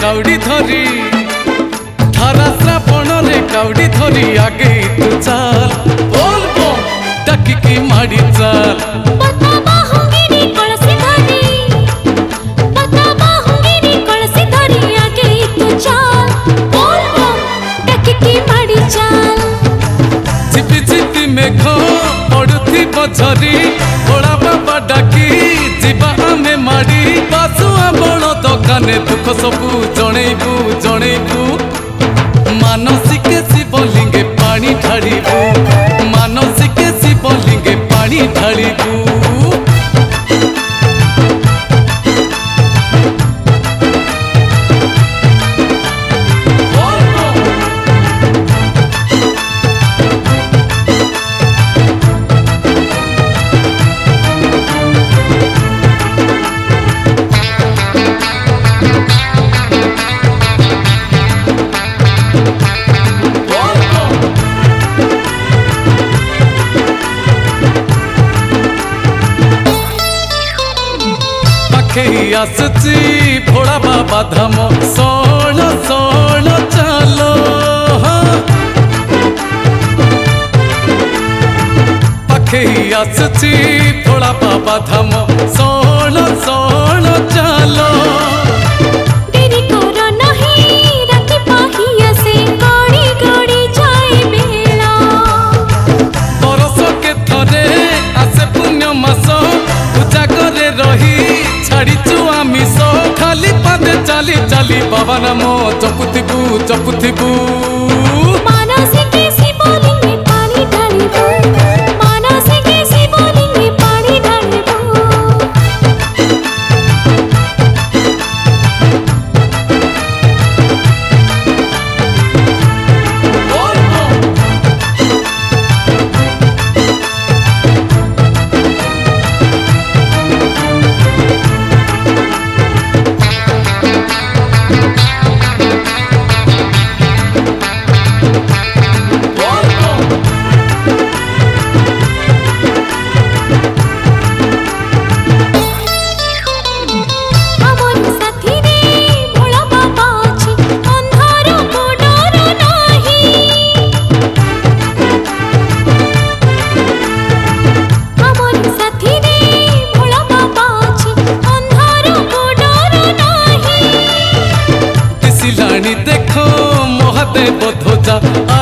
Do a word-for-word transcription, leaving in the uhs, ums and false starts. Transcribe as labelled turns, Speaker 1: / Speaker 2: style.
Speaker 1: cowardly धरी धारा श्रावण रे काउडी धरी आगे तू चाल बोल बोल डकिकी माड़ी चाल
Speaker 2: बता बाहुंगिरी कलसी धरी बता बाहुंगिरी कलसी धरी आगे तू चाल बोल बोल डकिकी माड़ी चाल
Speaker 1: झिपी झिपी मेघ पड़ुथी बझरी भोला बाबा डाकी जीवा आमे माड़ी बासुआ बड़ दकाने दुख सबू जणेबू जणेबू मानसिक शिवलिंगे पानी ढाड़बू मानसिक शिवलिंगे पानी ढाड़बू आसुची भोला बाबा धाम सोल सोल चलो पाखे आसुची भोला बाबा धाम सोल सोल चलो
Speaker 2: तेरी करो नहीं रात पाहिया से गड़ी गड़ी जाए बेला
Speaker 1: बरस के थरे आसे पुण्य मास पूजा करे रही छाड़ी आमिष खाली पादे चाली चाली बाबा नाम जपुथिबू जपुथिबू
Speaker 2: मानसिक शिवलिंगे पानी ढालिबू मानसिक शिवलिंगे पानी ढालिबू
Speaker 1: देखो महादेव ध्वजा